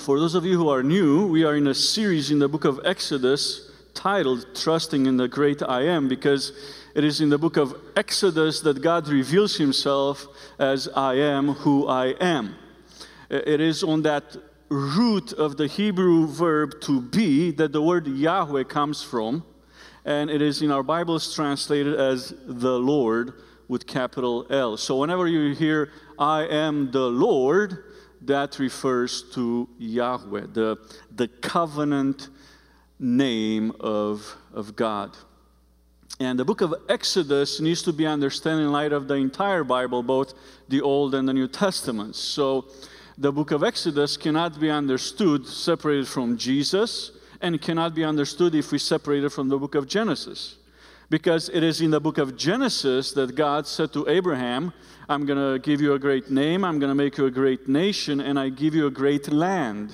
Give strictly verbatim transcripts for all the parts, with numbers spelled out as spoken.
For those of you who are new, we are in a series in the book of Exodus titled Trusting in the Great I Am, because it is in the book of Exodus that God reveals himself as I am who I am. It is on that root of the Hebrew verb to be that the word Yahweh comes from, and it is in our Bibles translated as the Lord with capital L. So whenever you hear I am the Lord, that refers to Yahweh, the, the covenant name of, of God. And the book of Exodus needs to be understood in light of the entire Bible, both the Old and the New Testaments. So the book of Exodus cannot be understood separated from Jesus, and cannot be understood if we separate it from the book of Genesis. Because it is in the book of Genesis that God said to Abraham, I'm going to give you a great name, I'm going to make you a great nation, and I give you a great land.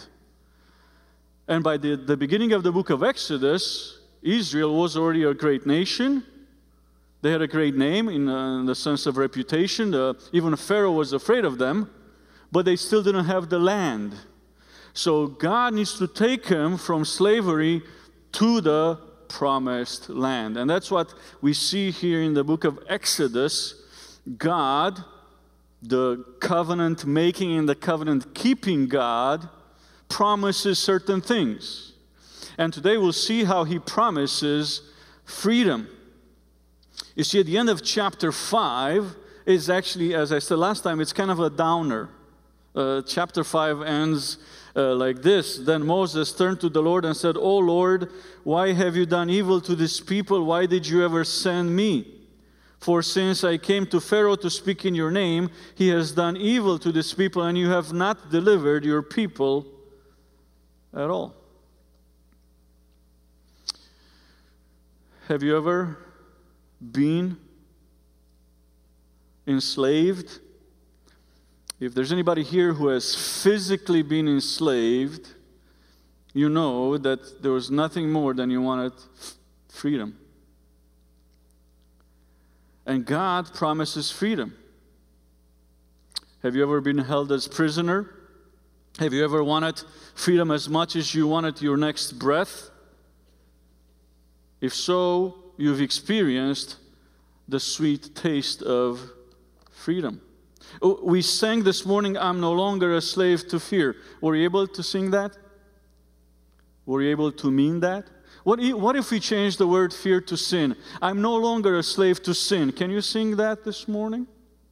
And by the, the beginning of the book of Exodus, Israel was already a great nation. They had a great name in, uh, in the sense of reputation. The, even Pharaoh was afraid of them, but they still didn't have the land. So God needs to take them from slavery to the promised land. And that's what we see here in the book of Exodus. God, the covenant-making and the covenant-keeping God, promises certain things. And today we'll see how he promises freedom. You see, at the end of chapter five is actually, as I said last time, it's kind of a downer. Uh, chapter five ends uh, like this. Then Moses turned to the Lord and said, "O Lord, why have you done evil to this people? Why did you ever send me? For since I came to Pharaoh to speak in your name, he has done evil to this people, and you have not delivered your people at all." Have you ever been enslaved? If there's anybody here who has physically been enslaved, you know that there was nothing more than you wanted freedom. And God promises freedom. Have you ever been held as prisoner? Have you ever wanted freedom as much as you wanted your next breath? If so, you've experienced the sweet taste of freedom. We sang this morning, "I'm no longer a slave to fear." Were you able to sing that? Were you able to mean that? What if, what if we change the word fear to sin? I'm no longer a slave to sin. Can you sing that this morning?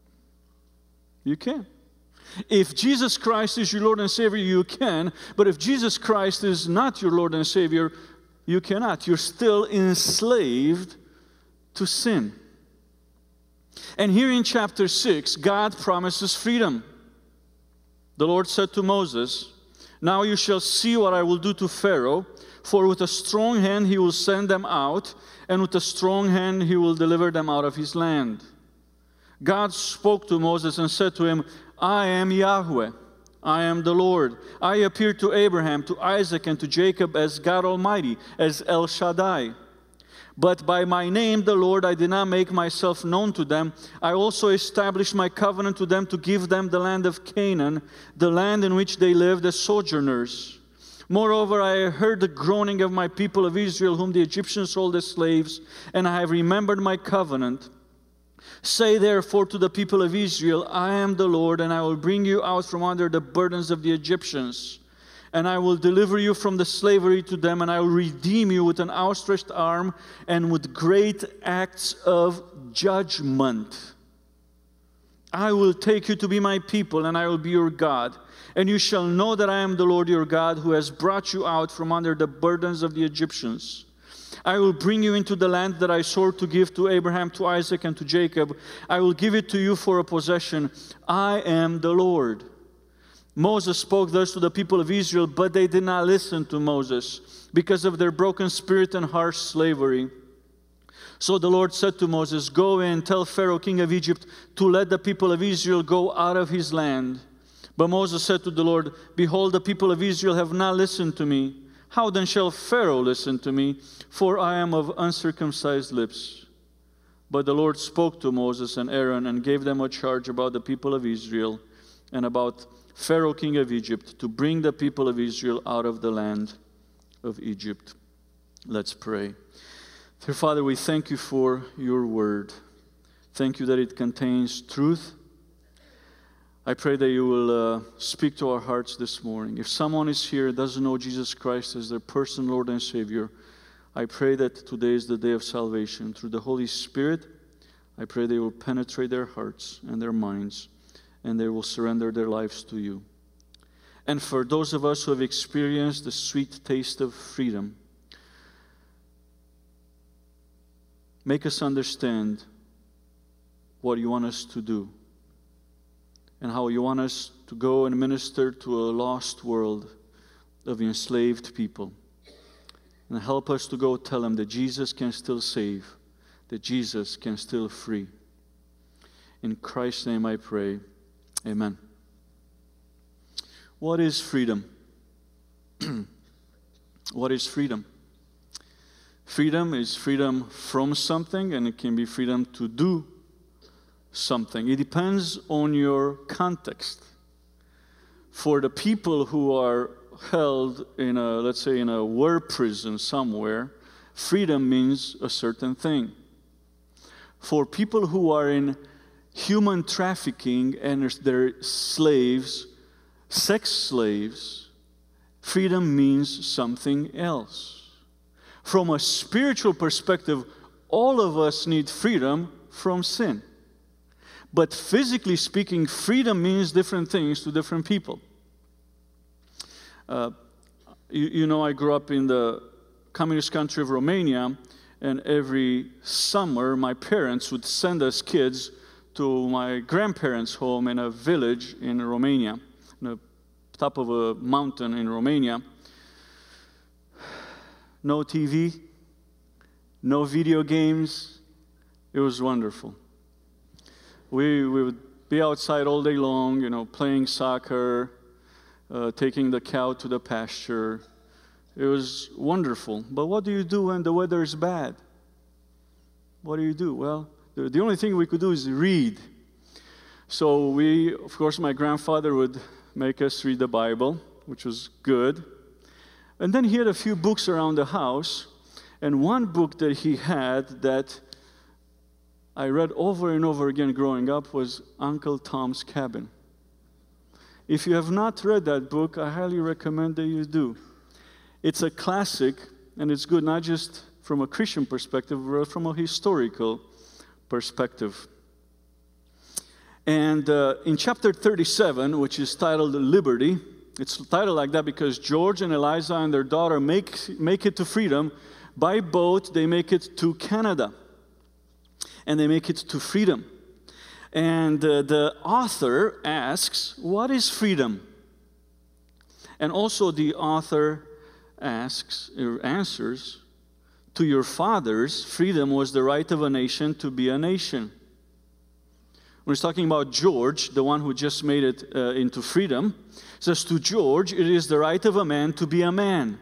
You can. If Jesus Christ is your Lord and Savior, you can. But if Jesus Christ is not your Lord and Savior, you cannot. You're still enslaved to sin. And here in chapter six, God promises freedom. The Lord said to Moses, "Now you shall see what I will do to Pharaoh, for with a strong hand he will send them out, and with a strong hand he will deliver them out of his land." God spoke to Moses and said to him, "I am Yahweh, I am the Lord. I appeared to Abraham, to Isaac, and to Jacob as God Almighty, as El Shaddai. But by my name, the Lord, I did not make myself known to them. I also established my covenant to them to give them the land of Canaan, the land in which they lived as sojourners. Moreover, I heard the groaning of my people of Israel, whom the Egyptians sold as slaves, and I have remembered my covenant. Say therefore to the people of Israel, I am the Lord, and I will bring you out from under the burdens of the Egyptians. And I will deliver you from the slavery to them, and I will redeem you with an outstretched arm and with great acts of judgment. I will take you to be my people, and I will be your God. And you shall know that I am the Lord your God, who has brought you out from under the burdens of the Egyptians. I will bring you into the land that I swore to give to Abraham, to Isaac, and to Jacob. I will give it to you for a possession. I am the Lord." Moses spoke thus to the people of Israel, but they did not listen to Moses because of their broken spirit and harsh slavery. So the Lord said to Moses, "Go in, tell Pharaoh, king of Egypt, to let the people of Israel go out of his land." But Moses said to the Lord, "Behold, the people of Israel have not listened to me. How then shall Pharaoh listen to me? For I am of uncircumcised lips." But the Lord spoke to Moses and Aaron and gave them a charge about the people of Israel and about Pharaoh, king of Egypt, to bring the people of Israel out of the land of Egypt. Let's pray. Dear Father, we thank you for your word. Thank you that it contains truth. I pray that you will uh, speak to our hearts this morning. If someone is here and doesn't know Jesus Christ as their personal Lord and Savior, I pray that today is the day of salvation. Through the Holy Spirit, I pray they will penetrate their hearts and their minds, and they will surrender their lives to you. And for those of us who have experienced the sweet taste of freedom, make us understand what you want us to do and how you want us to go and minister to a lost world of enslaved people. And help us to go tell them that Jesus can still save, that Jesus can still free. In Christ's name I pray, amen. What is freedom? What is freedom? Freedom is freedom from something, and it can be freedom to do something. It depends on your context. For the people who are held in a, let's say, in a war prison somewhere, freedom means a certain thing. For people who are in human trafficking and they're slaves, sex slaves, freedom means something else. From a spiritual perspective, all of us need freedom from sin. But physically speaking, freedom means different things to different people. Uh, you, you know, I grew up in the communist country of Romania, and every summer my parents would send us kids to my grandparents' home in a village in Romania, on the top of a mountain in Romania. No T V, no video games. It was wonderful. We, we would be outside all day long, you know, playing soccer, uh, taking the cow to the pasture. It was wonderful. But what do you do when the weather is bad? What do you do? Well, the, the only thing we could do is read. So we, of course, my grandfather would make us read the Bible, which was good. And then he had a few books around the house. And one book that he had that I read over and over again growing up was Uncle Tom's Cabin. If you have not read that book, I highly recommend that you do. It's a classic, and it's good not just from a Christian perspective, but from a historical perspective. And uh, in chapter thirty-seven, which is titled Liberty, it's titled like that because George and Eliza and their daughter make, make it to freedom. By boat, they make it to Canada. And they make it to freedom. And uh, the author asks, what is freedom? And also the author asks, or answers, to your fathers, freedom was the right of a nation to be a nation. When he's talking about George, the one who just made it uh, into freedom, says to George, it is the right of a man to be a man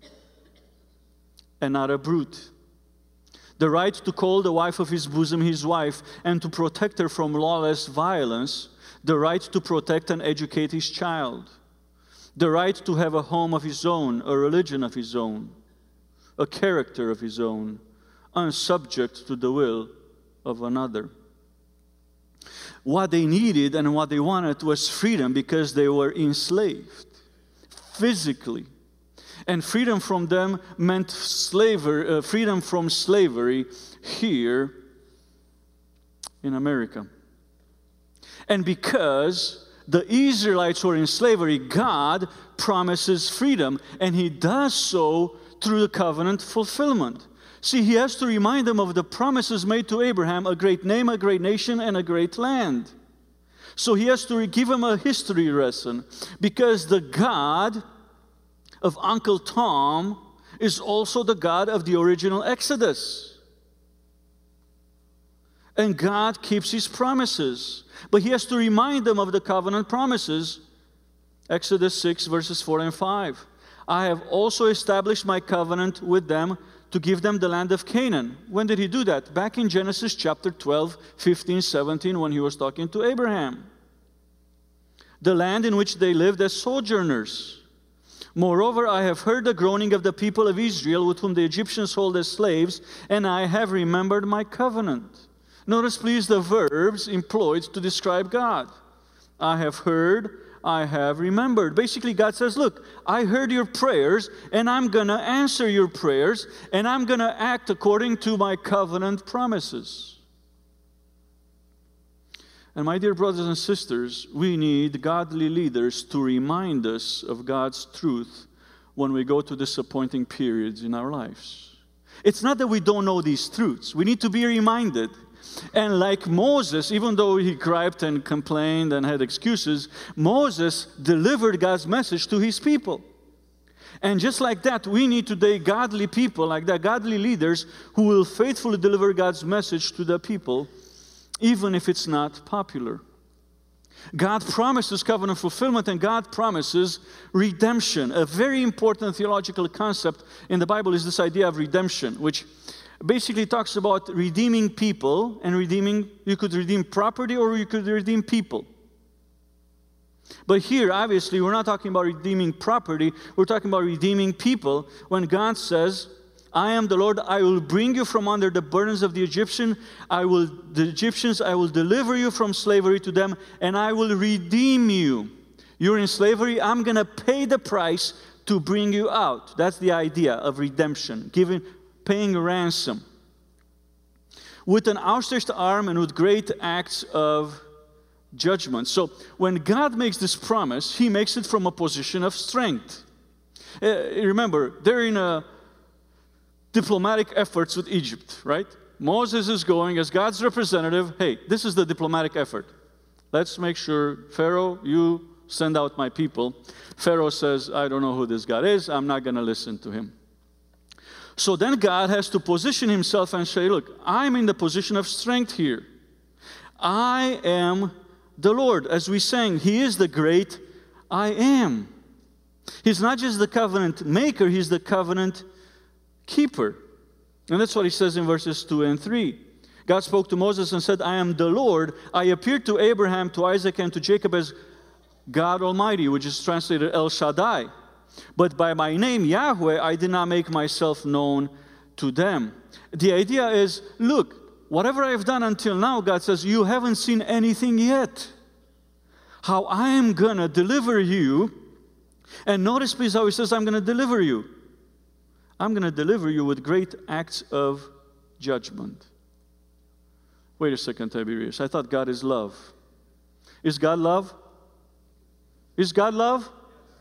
and not a brute. The right to call the wife of his bosom his wife and to protect her from lawless violence. The right to protect and educate his child. The right to have a home of his own, a religion of his own, a character of his own, unsubject to the will of another. What they needed and what they wanted was freedom because they were enslaved physically. And freedom from them meant slavery, uh, freedom from slavery here in America. And because the Israelites were in slavery, God promises freedom, and He does so through the covenant fulfillment. See, He has to remind them of the promises made to Abraham, a great name, a great nation, and a great land. So He has to give him a history lesson, because the God of Uncle Tom is also the God of the original Exodus. And God keeps His promises. But He has to remind them of the covenant promises. Exodus six, verses four and five. I have also established my covenant with them to give them the land of Canaan. When did He do that? Back in Genesis chapter twelve, fifteen, seventeen, when He was talking to Abraham. the land in which they lived as sojourners. Moreover, I have heard the groaning of the people of Israel, with whom the Egyptians hold as slaves, and I have remembered my covenant. Notice, please, the verbs employed to describe God. I have heard, I have remembered. Basically, God says, look, I heard your prayers, and I'm going to answer your prayers, and I'm going to act according to my covenant promises. And my dear brothers and sisters, we need godly leaders to remind us of God's truth when we go to disappointing periods in our lives. It's not that we don't know these truths. We need to be reminded. And like Moses, even though he griped and complained and had excuses, Moses delivered God's message to his people. And just like that, we need today godly people, like that, godly leaders who will faithfully deliver God's message to the people, even if it's not popular. God promises covenant fulfillment, and God promises redemption. A very important theological concept in the Bible is this idea of redemption, which basically talks about redeeming people and redeeming, you could redeem property or you could redeem people. But here, obviously, we're not talking about redeeming property, we're talking about redeeming people when God says, I am the Lord, I will bring you from under the burdens of the Egyptian, I will, the Egyptians, I will deliver you from slavery to them, and I will redeem you. You're in slavery, I'm going to pay the price to bring you out. That's the idea of redemption, giving, paying a ransom. With an outstretched arm and with great acts of judgment. So when God makes this promise, He makes it from a position of strength. Uh, remember, they're in a diplomatic efforts with Egypt, right? Moses is going as God's representative. Hey, this is the diplomatic effort. Let's make sure, Pharaoh, you send out my people. Pharaoh says, I don't know who this God is. I'm not going to listen to him. So then God has to position himself and say, look, I'm in the position of strength here. I am the Lord. As we sang, He is the great I am. He's not just the covenant maker, He's the covenant keeper. And that's what He says in verses two and three. God spoke to Moses and said, I am the Lord. I appeared to Abraham, to Isaac, and to Jacob as God Almighty, which is translated El Shaddai. But by my name, Yahweh, I did not make myself known to them. The idea is, look, whatever I have done until now, God says, you haven't seen anything yet. How I am going to deliver you. And notice, please, how He says, I'm going to deliver you. I'm going to deliver you with great acts of judgment. Wait a second, Tiberius. I thought God is love. Is God love? Is God love?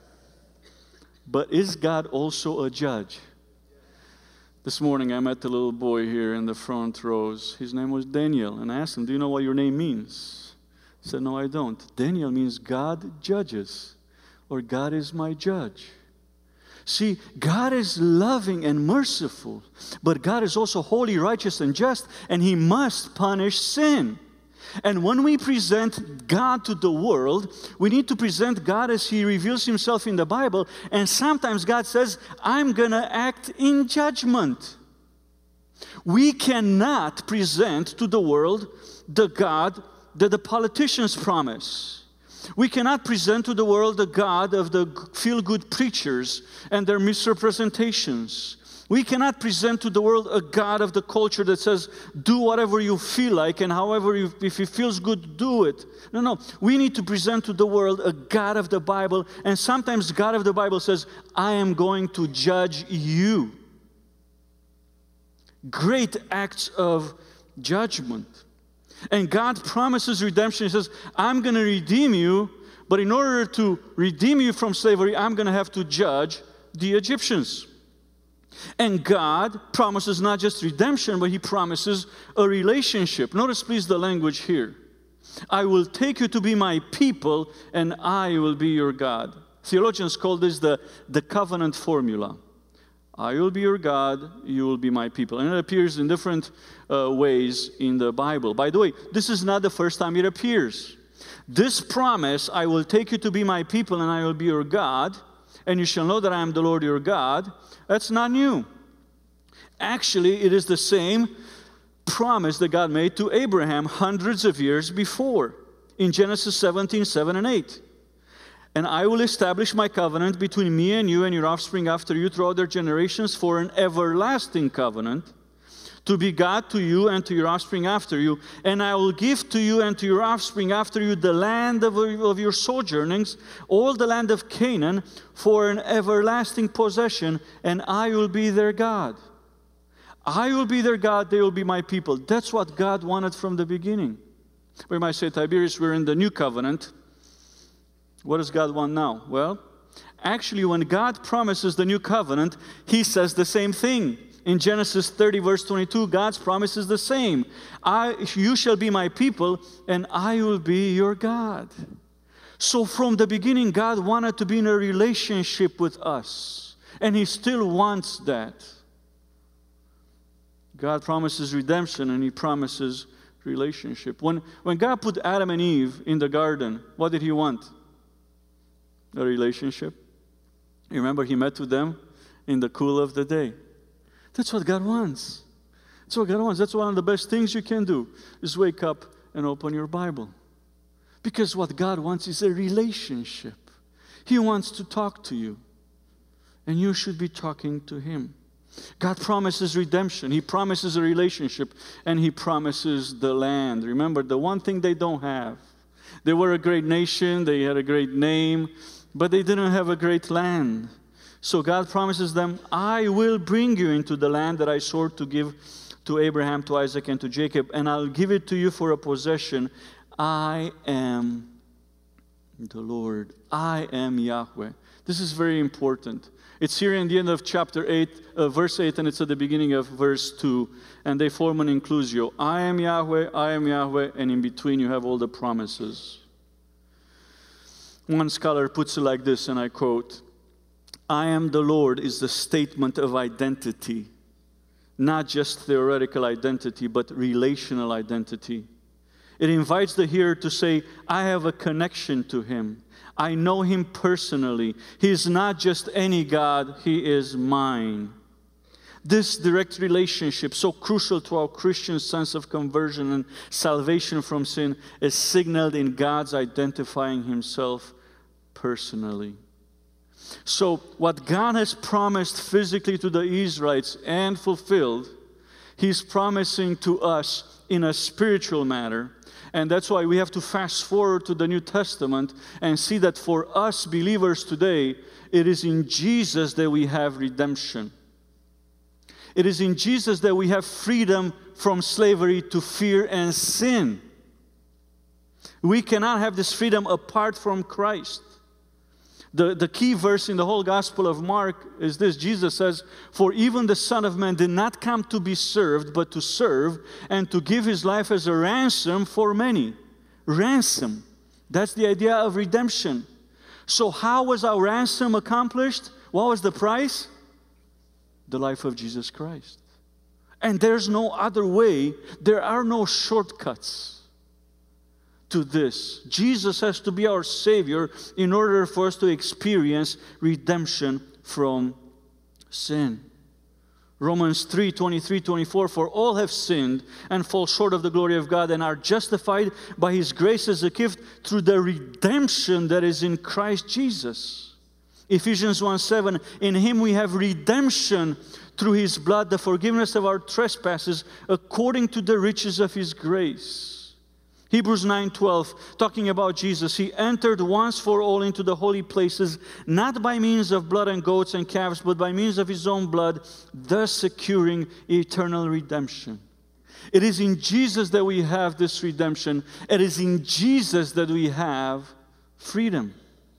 But is God also a judge? This morning I met the little boy here in the front rows. His name was Daniel. And I asked him, do you know what your name means? He said, no, I don't. Daniel means God judges, or God is my judge. See, God is loving and merciful, but God is also holy, righteous, and just, and He must punish sin. And when we present God to the world, we need to present God as He reveals Himself in the Bible, and sometimes God says, I'm going to act in judgment. We cannot present to the world the God that the politicians promise. We cannot present to the world the God of the feel-good preachers and their misrepresentations. We cannot present to the world a God of the culture that says, do whatever you feel like, and however, you, if it feels good, do it. No, no. We need to present to the world a God of the Bible, and sometimes God of the Bible says, I am going to judge you. Great acts of judgment. And God promises redemption. He says, I'm going to redeem you, but in order to redeem you from slavery, I'm going to have to judge the Egyptians. And God promises not just redemption, but He promises a relationship. Notice, please, the language here. I will take you to be my people, and I will be your God. Theologians call this the, the covenant formula. I will be your God, you will be my people. And it appears in different uh, ways in the Bible. By the way, this is not the first time it appears. This promise, I will take you to be my people and I will be your God, and you shall know that I am the Lord your God, that's not new. Actually, it is the same promise that God made to Abraham hundreds of years before in Genesis seventeen, seven and eight. And I will establish my covenant between me and you and your offspring after you throughout their generations for an everlasting covenant, to be God to you and to your offspring after you. And I will give to you and to your offspring after you the land of, of your sojournings, all the land of Canaan, for an everlasting possession, and I will be their God. I will be their God, they will be my people. That's what God wanted from the beginning. We might say, Tiberius, we're in the new covenant. What does God want now? Well, actually, when God promises the new covenant, He says the same thing. In Genesis thirty, verse twenty-two, God's promise is the same. I, you shall be my people, and I will be your God. So from the beginning, God wanted to be in a relationship with us. And He still wants that. God promises redemption, and He promises relationship. When, when God put Adam and Eve in the garden, what did He want? A relationship. You remember He met with them in the cool of the day. That's what God wants. That's what God wants. That's one of the best things you can do, is wake up and open your Bible. Because what God wants is a relationship. He wants to talk to you. And you should be talking to Him. God promises redemption. He promises a relationship. And He promises the land. Remember, the one thing they don't have. They were a great nation. They had a great name. But they didn't have a great land. So God promises them, I will bring you into the land that I swore to give to Abraham, to Isaac, and to Jacob, and I'll give it to you for a possession. I am the Lord. I am Yahweh. This is very important. It's here in the end of chapter eight, uh, verse eight, and it's at the beginning of verse two. And they form an inclusio. I am Yahweh, I am Yahweh, and in between you have all the promises. One scholar puts it like this, and I quote, I am the Lord is the statement of identity, not just theoretical identity, but relational identity. It invites the hearer to say, I have a connection to Him. I know Him personally. He is not just any God, He is mine. This direct relationship, so crucial to our Christian sense of conversion and salvation from sin, is signaled in God's identifying Himself personally. So what God has promised physically to the Israelites and fulfilled, He's promising to us in a spiritual manner. And that's why we have to fast forward to the New Testament and see that for us believers today, it is in Jesus that we have redemption. It is in Jesus that we have freedom from slavery to fear and sin. We cannot have this freedom apart from Christ. The, the key verse in the whole Gospel of Mark is this. Jesus says, for even the Son of Man did not come to be served, but to serve and to give His life as a ransom for many. Ransom. That's the idea of redemption. So how was our ransom accomplished? What was the price? The life of Jesus Christ. And there's no other way. There are no shortcuts to this. Jesus has to be our Savior in order for us to experience redemption from sin. Romans three, twenty-three, twenty-four, for all have sinned and fall short of the glory of God and are justified by His grace as a gift through the redemption that is in Christ Jesus. Ephesians one, seven, in Him we have redemption through His blood, the forgiveness of our trespasses according to the riches of His grace. Hebrews nine twelve, talking about Jesus, He entered once for all into the holy places, not by means of blood and goats and calves, but by means of His own blood, thus securing eternal redemption. It is in Jesus that we have this redemption. It is in Jesus that we have freedom.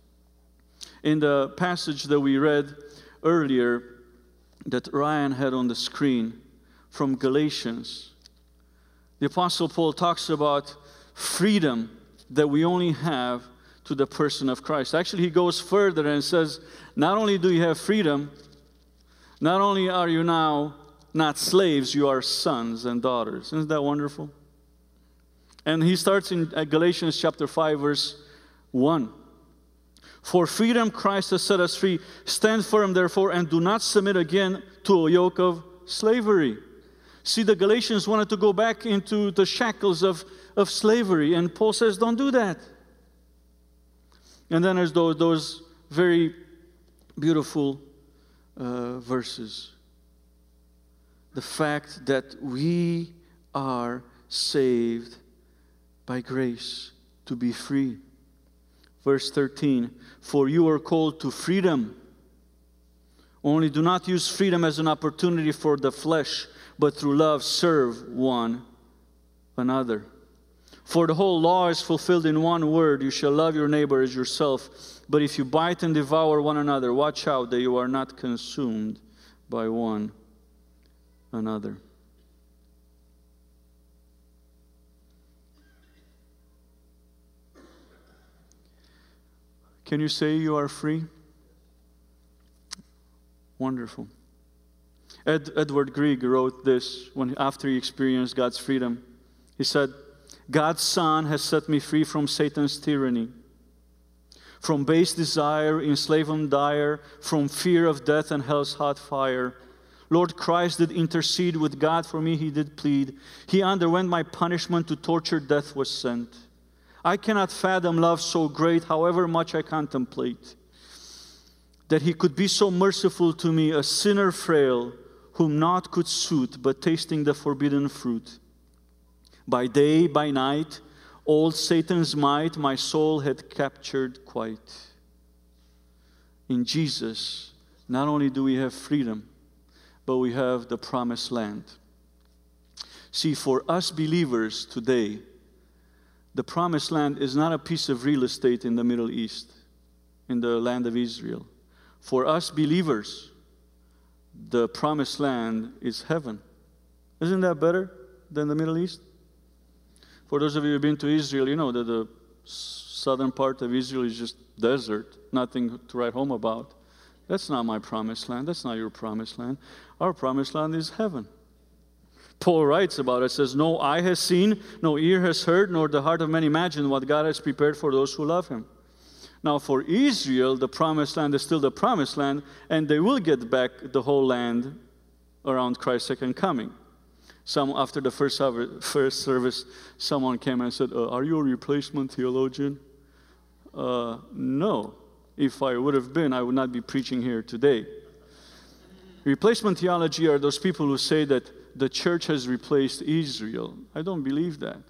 In the passage that we read earlier, that Ryan had on the screen from Galatians, the Apostle Paul talks about freedom that we only have to the person of Christ. Actually, he goes further and says, not only do you have freedom, not only are you now not slaves, you are sons and daughters. Isn't that wonderful? And he starts in Galatians chapter five, verse one. For freedom Christ has set us free. Stand firm, therefore, and do not submit again to a yoke of slavery. See, the Galatians wanted to go back into the shackles of, of slavery. And Paul says, don't do that. And then there's those, those very beautiful uh, verses. The fact that we are saved by grace to be free. Verse thirteen, for you are called to freedom. Only do not use freedom as an opportunity for the flesh, but through love serve one another. For the whole law is fulfilled in one word, you shall love your neighbor as yourself. But if you bite and devour one another, watch out that you are not consumed by one another. Can you say you are free? Wonderful. Ed, Edward Grieg wrote this when after he experienced God's freedom. He said, God's Son has set me free from Satan's tyranny, from base desire, enslavement dire, from fear of death and hell's hot fire. Lord Christ did intercede with God for me, He did plead. He underwent my punishment, to torture death was sent. I cannot fathom love so great, however much I contemplate, that He could be so merciful to me, a sinner frail, whom naught could suit, but tasting the forbidden fruit. By day, by night, old Satan's might my soul had captured quite. In Jesus, not only do we have freedom, but we have the promised land. See, for us believers today, the promised land is not a piece of real estate in the Middle East, in the land of Israel. For us believers, the promised land is heaven. Isn't that better than the Middle East? For those of you who have been to Israel, you know that the southern part of Israel is just desert, nothing to write home about. That's not my promised land. That's not your promised land. Our promised land is heaven. Paul writes about it, says, no eye has seen, no ear has heard, nor the heart of man imagined what God has prepared for those who love Him. Now for Israel, the promised land is still the promised land, and they will get back the whole land around Christ's second coming. Some, after the first service, first service someone came and said, uh, are you a replacement theologian? Uh, no. If I would have been, I would not be preaching here today. Replacement theology are those people who say that the church has replaced Israel. I don't believe that.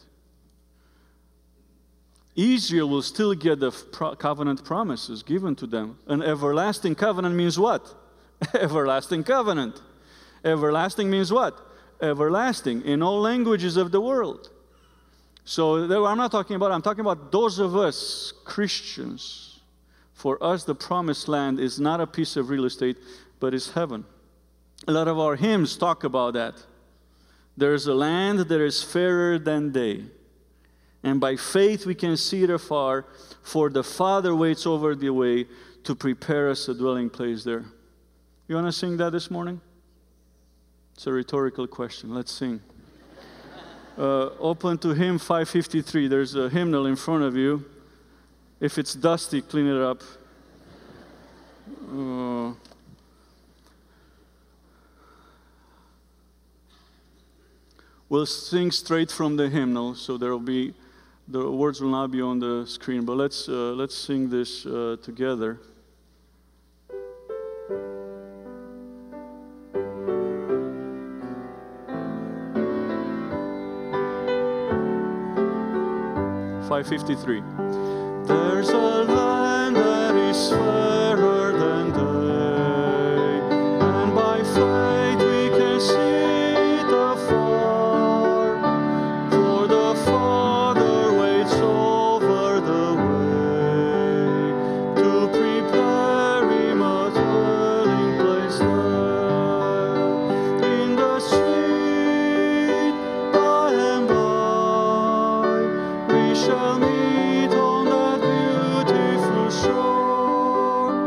Israel will still get the covenant promises given to them. An everlasting covenant means what? Everlasting covenant. Everlasting means what? Everlasting in all languages of the world. So there, I'm not talking about, I'm talking about those of us, Christians. For us, the promised land is not a piece of real estate, but is heaven. A lot of our hymns talk about that. There is a land that is fairer than day. And by faith we can see it afar, for the Father waits over the way to prepare us a dwelling place there. You want to sing that this morning? It's a rhetorical question. Let's sing. Uh, open to hymn five fifty-three. There's a hymnal in front of you. If it's dusty, clean it up. Uh, we'll sing straight from the hymnal, so there will be, the words will not be on the screen. But let's uh, let's sing this uh, together. five fifty-three. There's a land that is fairer than day, and by faith we can see it afar, for the Father waits over the way to prepare Him a dwelling place there. In the sweet by and by we shall meet on that beautiful shore.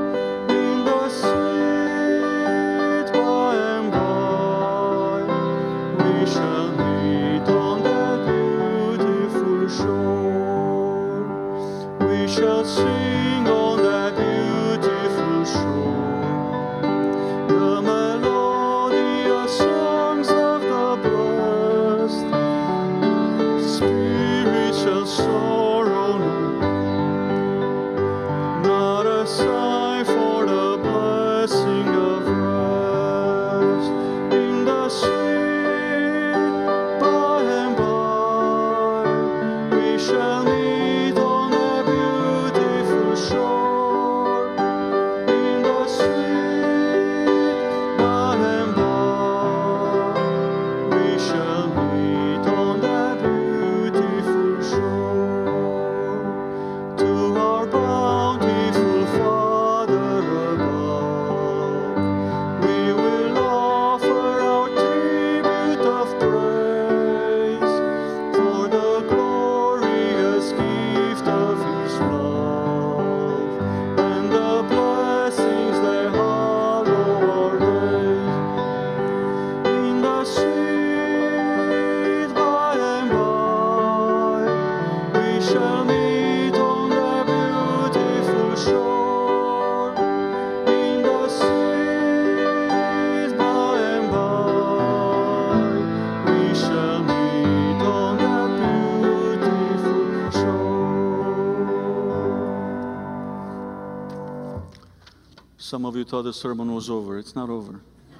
Some of you thought the sermon was over. It's not over.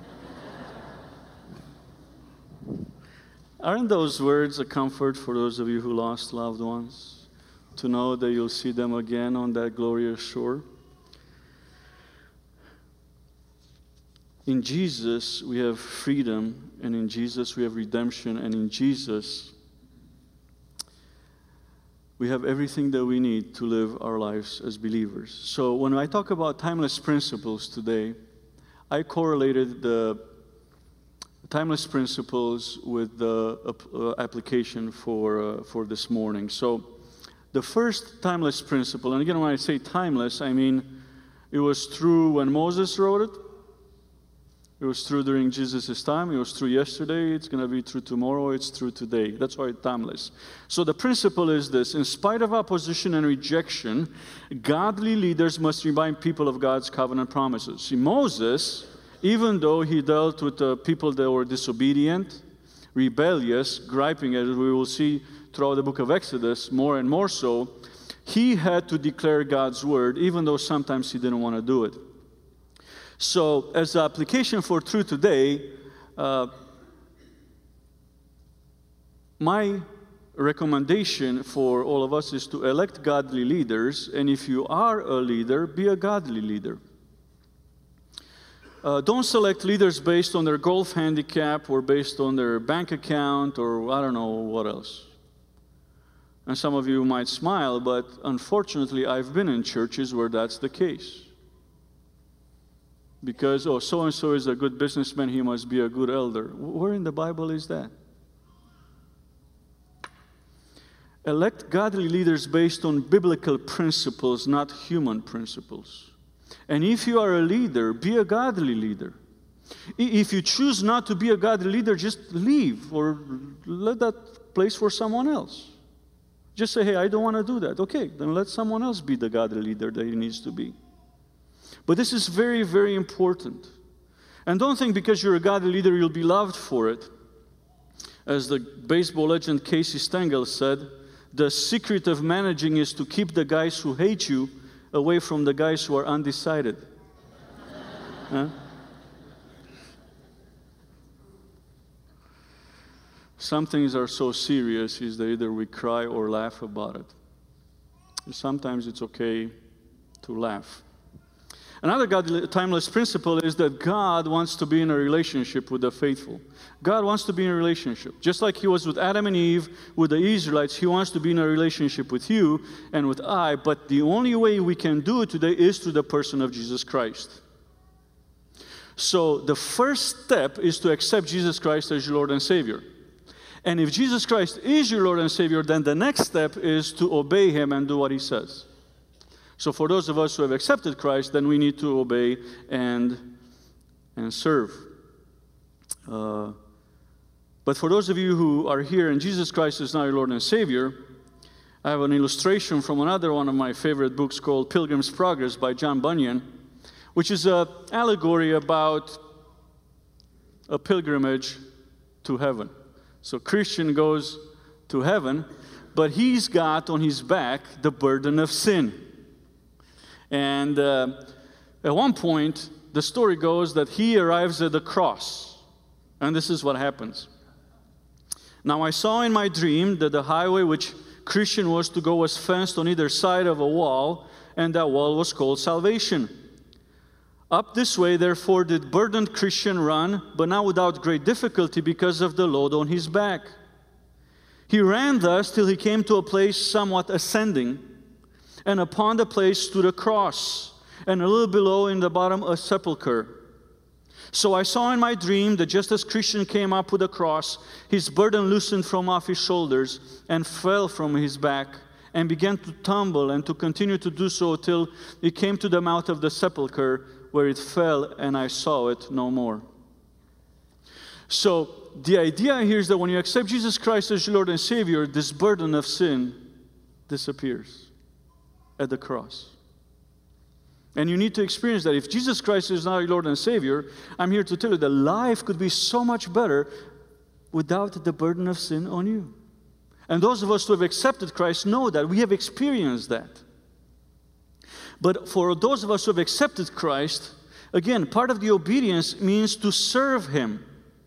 Aren't those words a comfort for those of you who lost loved ones? To know that you'll see them again on that glorious shore? In Jesus, we have freedom, and in Jesus, we have redemption, and in Jesus, we have everything that we need to live our lives as believers. So when I talk about timeless principles today, I correlated the timeless principles with the uh, application for, uh, for this morning. So the first timeless principle, and again, when I say timeless, I mean it was true when Moses wrote it. It was true during Jesus' time. It was true yesterday. It's going to be true tomorrow. It's true today. That's why it's timeless. So the principle is this. In spite of opposition and rejection, godly leaders must remind people of God's covenant promises. See, Moses, even though he dealt with the people that were disobedient, rebellious, griping, as we will see throughout the book of Exodus, more and more so, he had to declare God's word, even though sometimes he didn't want to do it. So, as an application for truth today, uh, my recommendation for all of us is to elect godly leaders, and if you are a leader, be a godly leader. Uh, don't select leaders based on their golf handicap or based on their bank account or I don't know what else. And some of you might smile, but unfortunately, I've been in churches where that's the case. Because, oh, so-and-so is a good businessman, he must be a good elder. Where in the Bible is that? Elect godly leaders based on biblical principles, not human principles. And if you are a leader, be a godly leader. If you choose not to be a godly leader, just leave or let that place for someone else. Just say, hey, I don't want to do that. Okay, then let someone else be the godly leader that he needs to be. But this is very, very important. And don't think because you're a godly leader, you'll be loved for it. As the baseball legend Casey Stengel said, the secret of managing is to keep the guys who hate you away from the guys who are undecided. Huh? Some things are so serious is that either we cry or laugh about it. And sometimes it's okay to laugh. Another godly, timeless principle is that God wants to be in a relationship with the faithful. God wants to be in a relationship. Just like he was with Adam and Eve, with the Israelites, he wants to be in a relationship with you and with I, but the only way we can do it today is through the person of Jesus Christ. So the first step is to accept Jesus Christ as your Lord and Savior. And if Jesus Christ is your Lord and Savior, then the next step is to obey him and do what he says. So for those of us who have accepted Christ, then we need to obey and, and serve. Uh, but for those of you who are here and Jesus Christ is now your Lord and Savior, I have an illustration from another one of my favorite books called Pilgrim's Progress by John Bunyan, which is an allegory about a pilgrimage to heaven. So Christian goes to heaven, but he's got on his back the burden of sin. And uh, at one point, the story goes that he arrives at the cross. And this is what happens. Now I saw in my dream that the highway which Christian was to go was fenced on either side of a wall, and that wall was called salvation. Up this way, therefore, did burdened Christian run, but not without great difficulty because of the load on his back. He ran thus till he came to a place somewhat ascending, and upon the place stood a cross, and a little below in the bottom a sepulchre. So I saw in my dream that just as Christian came up with the cross, his burden loosened from off his shoulders and fell from his back, and began to tumble and to continue to do so till it came to the mouth of the sepulchre, where it fell, and I saw it no more. So the idea here is that when you accept Jesus Christ as your Lord and Savior, this burden of sin disappears at the cross. And you need to experience that. If Jesus Christ is not your Lord and Savior, I'm here to tell you that life could be so much better without the burden of sin on you. And those of us who have accepted Christ know that. We have experienced that. But for those of us who have accepted Christ, again, part of the obedience means to serve Him.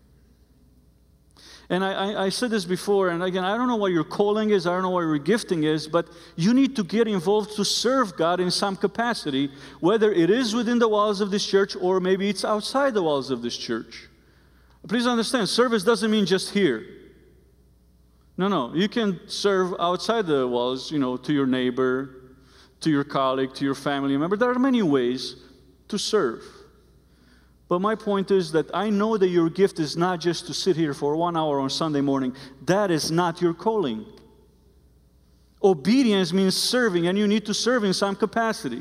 And I, I, I said this before, and again, I don't know what your calling is, I don't know what your gifting is, but you need to get involved to serve God in some capacity, whether it is within the walls of this church or maybe it's outside the walls of this church. Please understand, service doesn't mean just here. No, no, you can serve outside the walls, you know, to your neighbor, to your colleague, to your family member. There are many ways to serve. But my point is that I know that your gift is not just to sit here for one hour on Sunday morning. That is not your calling. Obedience means serving, and you need to serve in some capacity.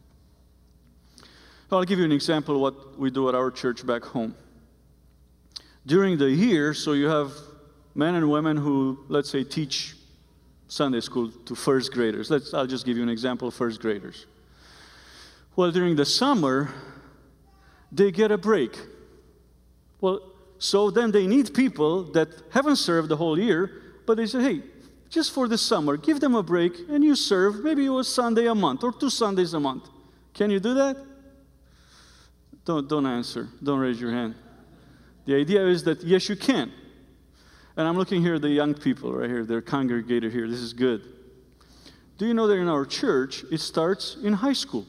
I'll give you an example of what we do at our church back home. During the year, so you have men and women who, let's say, teach Sunday school to first graders. Let's, I'll just give you an example of first graders. Well, during the summer, they get a break. Well, so then they need people that haven't served the whole year, but they say, hey, just for the summer, give them a break and you serve maybe it was Sunday a month or two Sundays a month. Can you do that? Don't, don't answer. Don't raise your hand. The idea is that, yes, you can. And I'm looking here at the young people right here. They're congregated here. This is good. Do you know that in our church, it starts in high school?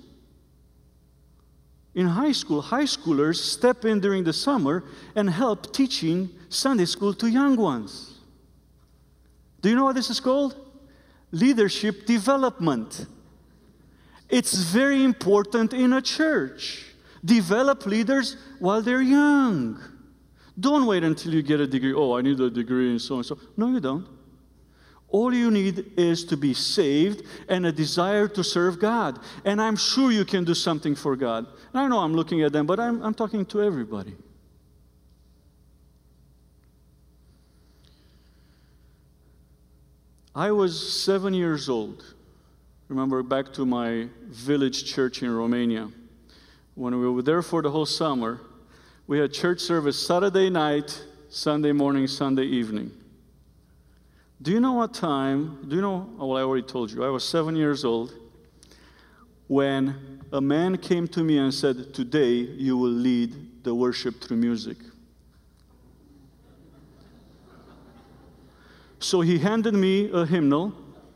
In high school, high schoolers step in during the summer and help teaching Sunday school to young ones. Do you know what this is called? Leadership development. It's very important in a church. Develop leaders while they're young. Don't wait until you get a degree. Oh, I need a degree and so and so. No, you don't. All you need is to be saved and a desire to serve God. And I'm sure you can do something for God. And I know I'm looking at them, but I'm, I'm talking to everybody. I was seven years old. Remember, back to my village church in Romania. When we were there for the whole summer, we had church service Saturday night, Sunday morning, Sunday evening. Do you know what time, do you know, well, I already told you, I was seven years old when a man came to me and said, today you will lead the worship through music. So he handed me a hymnal,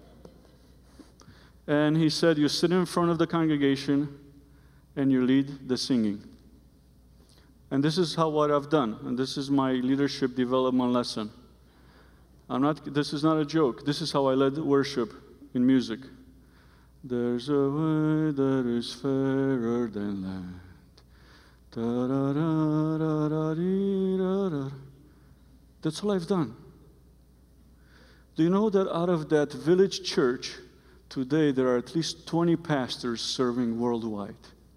and he said, you sit in front of the congregation and you lead the singing. And this is how what I've done, and this is my leadership development lesson. I'm not, this is not a joke. This is how I led worship in music. There's a way that is fairer than land. Da, da, da, da, da, dee, da, da. That's all I've done. Do you know that out of that village church, today there are at least twenty pastors serving worldwide?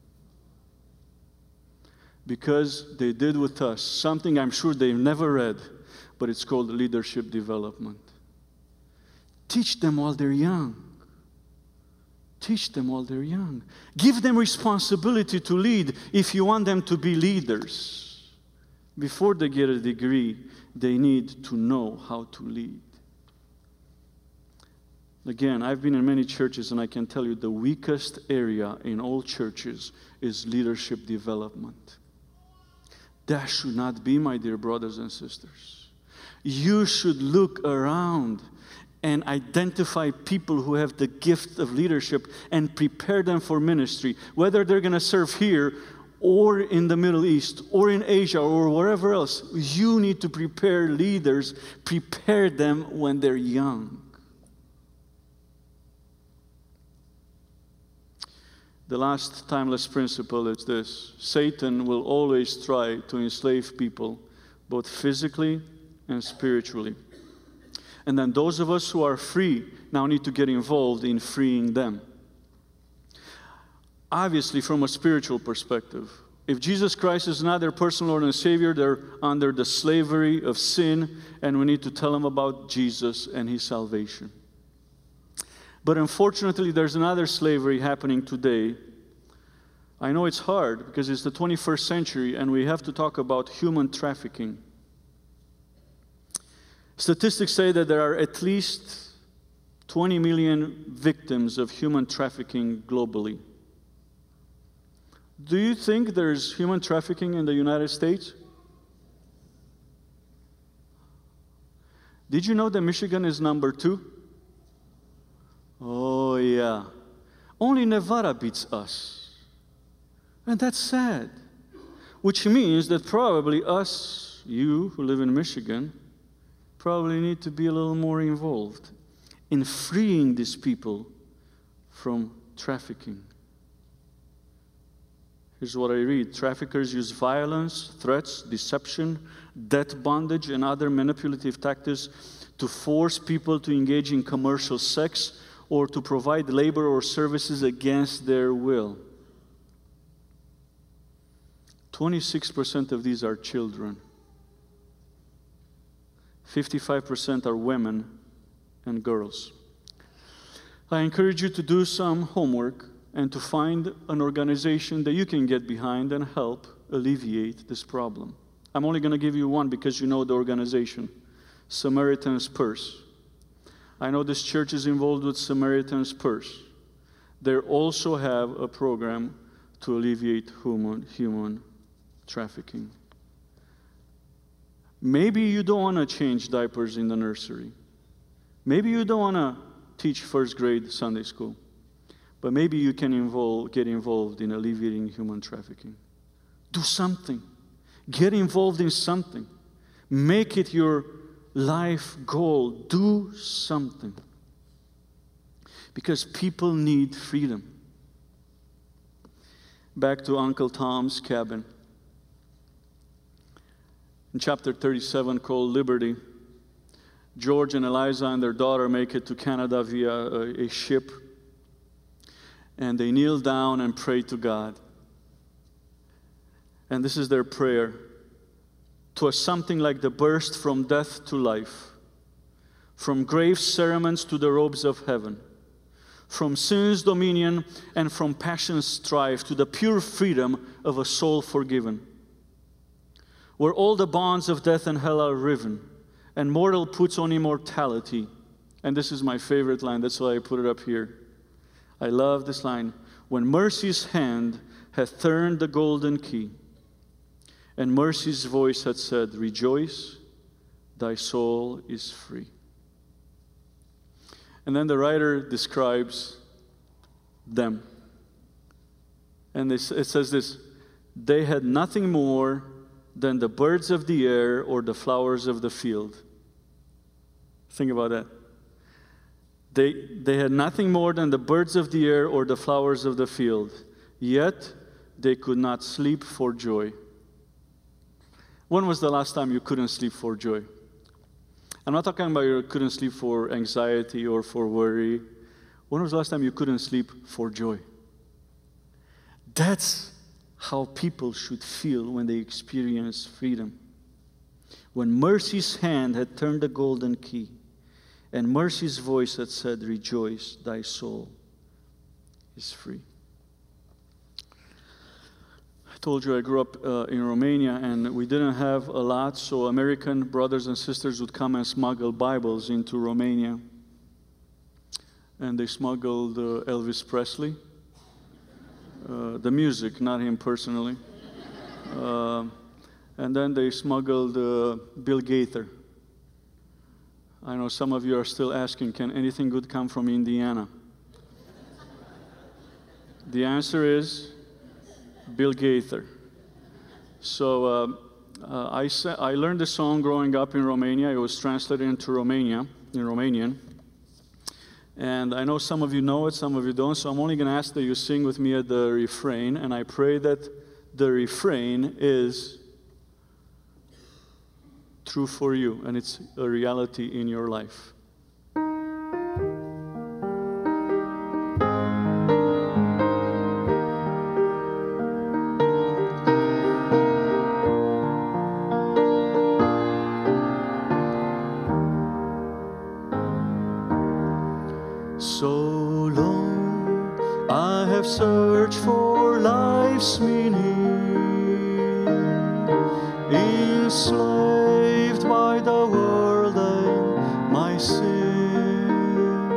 Because they did with us something I'm sure they've never read, but it's called leadership development. Teach them while they're young. Teach them while they're young. Give them responsibility to lead if you want them to be leaders. Before they get a degree, they need to know how to lead. Again, I've been in many churches, and I can tell you the weakest area in all churches is leadership development. That should not be, my dear brothers and sisters. You should look around and identify people who have the gift of leadership and prepare them for ministry, whether they're going to serve here or in the Middle East or in Asia or wherever else. You need to prepare leaders, prepare them when they're young. The last timeless principle is this: Satan will always try to enslave people, both physically and spiritually. And then those of us who are free now need to get involved in freeing them. Obviously, from a spiritual perspective, if Jesus Christ is not their personal Lord and Savior, they're under the slavery of sin, and we need to tell them about Jesus and His salvation. But unfortunately, there's another slavery happening today. I know it's hard because it's the twenty-first century and we have to talk about human trafficking. Statistics say that there are at least twenty million victims of human trafficking globally. Do you think there's human trafficking in the United States? Did you know that Michigan is number two? Oh, yeah. Only Nevada beats us. And that's sad. Which means that probably us, you who live in Michigan, probably need to be a little more involved in freeing these people from trafficking. Here's what I read. Traffickers use violence, threats, deception, debt bondage, and other manipulative tactics to force people to engage in commercial sex or to provide labor or services against their will. twenty-six percent of these are children. fifty-five percent are women and girls. I encourage you to do some homework and to find an organization that you can get behind and help alleviate this problem. I'm only going to give you one because you know the organization, Samaritan's Purse. I know this church is involved with Samaritan's Purse. They also have a program to alleviate human, human trafficking. Maybe you don't want to change diapers in the nursery. Maybe you don't want to teach first grade Sunday school. But maybe you can involve, get involved in alleviating human trafficking. Do something. Get involved in something. Make it your life goal. Do something. Because people need freedom. Back to Uncle Tom's Cabin. In chapter thirty-seven, called Liberty, George and Eliza and their daughter make it to Canada via a, a ship. And they kneel down and pray to God. And this is their prayer. "'Twas something like the burst from death to life, from grave cerements to the robes of heaven, from sin's dominion and from passion's strife to the pure freedom of a soul forgiven, where all the bonds of death and hell are riven, and mortal puts on immortality." And this is my favorite line, that's why I put it up here. I love this line. "When mercy's hand hath turned the golden key, and mercy's voice hath said, Rejoice, thy soul is free." And then the writer describes them. And it says this, "They had nothing more than the birds of the air or the flowers of the field." Think about that. They, they had nothing more than the birds of the air or the flowers of the field, yet they could not sleep for joy. When was the last time you couldn't sleep for joy? I'm not talking about you couldn't sleep for anxiety or for worry. When was the last time you couldn't sleep for joy? That's how people should feel when they experience freedom. When mercy's hand had turned the golden key, and mercy's voice had said, Rejoice, thy soul is free. I told you I grew up uh, in Romania, and we didn't have a lot, so American brothers and sisters would come and smuggle Bibles into Romania. And they smuggled uh, Elvis Presley. Uh, the music, not him personally. Uh, and then they smuggled uh, Bill Gaither. I know some of you are still asking, can anything good come from Indiana? The answer is Bill Gaither. So uh, uh, I, sa- I learned the song growing up in Romania. It was translated into Romania, in Romanian. And I know some of you know it, some of you don't, so I'm only going to ask that you sing with me at the refrain, and I pray that the refrain is true for you, and it's a reality in your life. So long I have searched for life's meaning, enslaved by the world and my sin.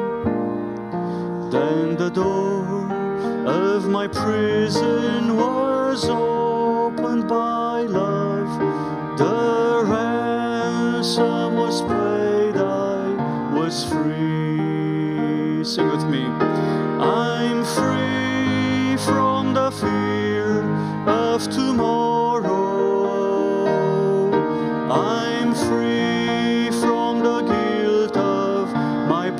Then the door of my prison was was opened by love, the ransom was paid, I was free. Sing with me. I'm free from the fear of tomorrow. I'm free from the guilt of my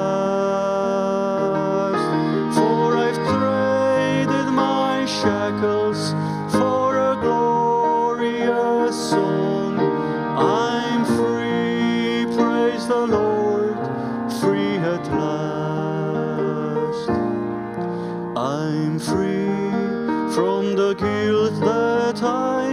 past, for I've traded my shackles for a glorious song. I'm free, praise the Lord, free at last. I'm free from the guilt that I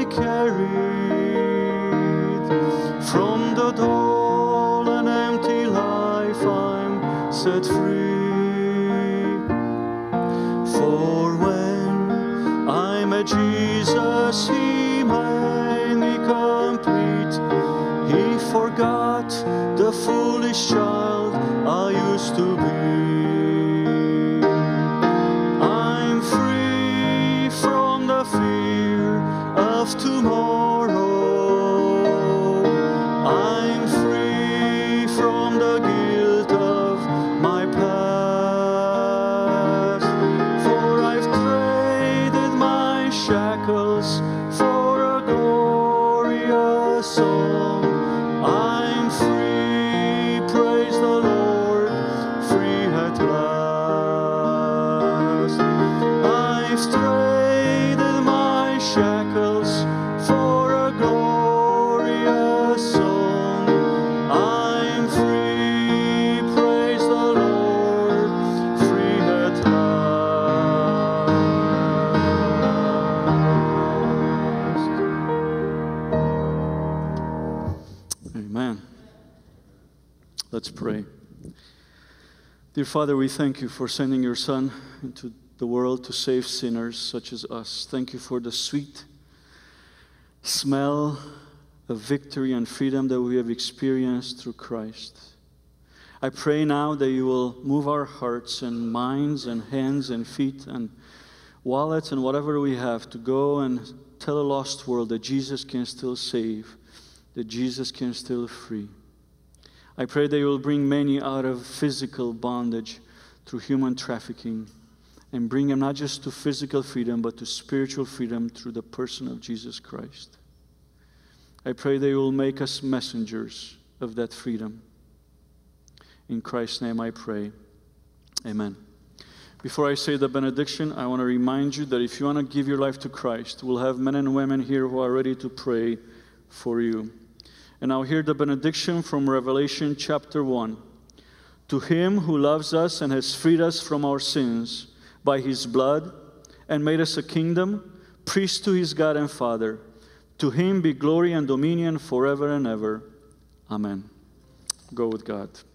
carried, from the dull and empty life I'm set free. For when I met Jesus, He made me complete. He forgot the foolish child I used to be. I'm free from the fear of tomorrow. I'm free from the guilt of my past, for I've traded my shackles for a glorious song. I'm free, praise the Lord, free at last. I've traded my shackles for a glorious song. I'm free, praise the Lord, free at last. Amen. Let's pray. Dear Father, we thank you for sending your Son into the world to save sinners such as us. Thank you for the sweet smell of victory and freedom that we have experienced through Christ. I pray now that you will move our hearts and minds and hands and feet and wallets and whatever we have to go and tell a lost world that Jesus can still save, that Jesus can still free. I pray that you will bring many out of physical bondage through human trafficking and bring them not just to physical freedom, but to spiritual freedom through the person of Jesus Christ. I pray that you will make us messengers of that freedom. In Christ's name I pray. Amen. Before I say the benediction, I want to remind you that if you want to give your life to Christ, we'll have men and women here who are ready to pray for you. And now hear the benediction from Revelation chapter one. To him who loves us and has freed us from our sins by his blood and made us a kingdom, priest to his God and Father, to him be glory and dominion forever and ever. Amen. Go with God.